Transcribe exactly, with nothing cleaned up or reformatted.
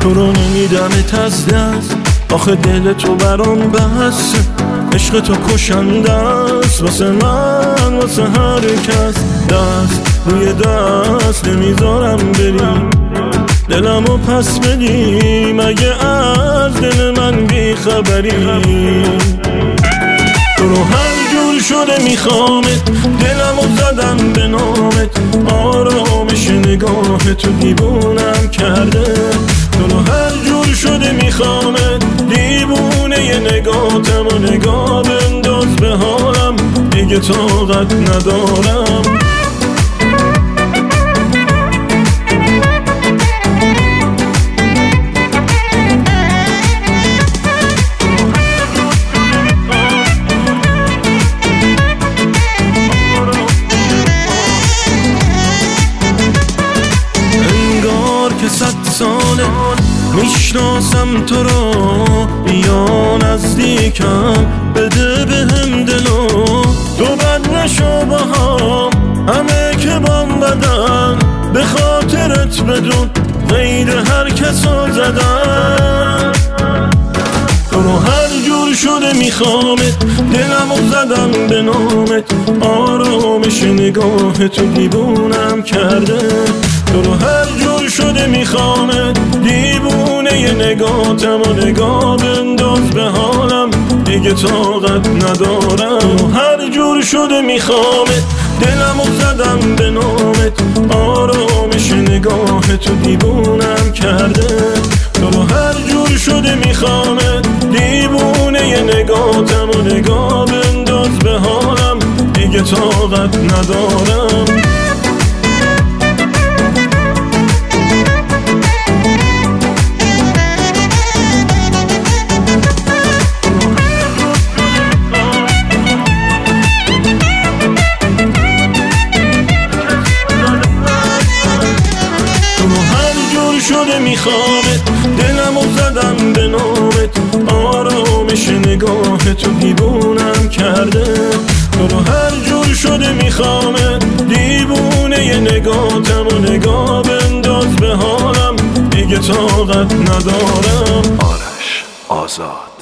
تو رو نمیدمت از دست، آخه دل تو برام بس. عشق تو کشنده است واسه من، واسه هر کس. دست روی دست نمیذارم بری، دلمو پس بدی مگه از دل من بی خبری. تو رو هر جور شده میخوامت، دلمو زدم به نامت. آرامش نگاه تو دیوونم کرده. تو رو هر جور شده میخوامت، دیوونه ی نگاهتم و نگاه بنداز به حالم. دیگه طاقت ندارم. که صد ساله میشناسم تو رو، یا نزدیکم بده به هم دلو. تو بد نشو با هم، همه که بام بدن به خاطرت بدون غیر هر کسو زدن. تو رو هر جور شده میخوامت، دلمو زدم به نامت. آرامش نگاه تو دیوونم کرده. تو رو هر جور شده میخوامت، دیوونه ی نگاهتم و نگاه بنداز به حالم. دیگه طاقت ندارم. هر جور شده میخوامت، دلمو زدم به نامت. آرامش نگاه تو دیوونم کرده. تو رو هر جور شده میخوامت، دیوونه ی نگاهتم و نگاه بنداز به حالم. دیگه طاقت ندارم. شده میخوامت، دلمو زدم به نامت. آرامش نگاه تو دیوونم کرده. تو رو هر جور شده میخوامت، دیوونه ی نگاهتم و نگاه بنداز به حالم. دیگه طاقت ندارم. آرش آزاد.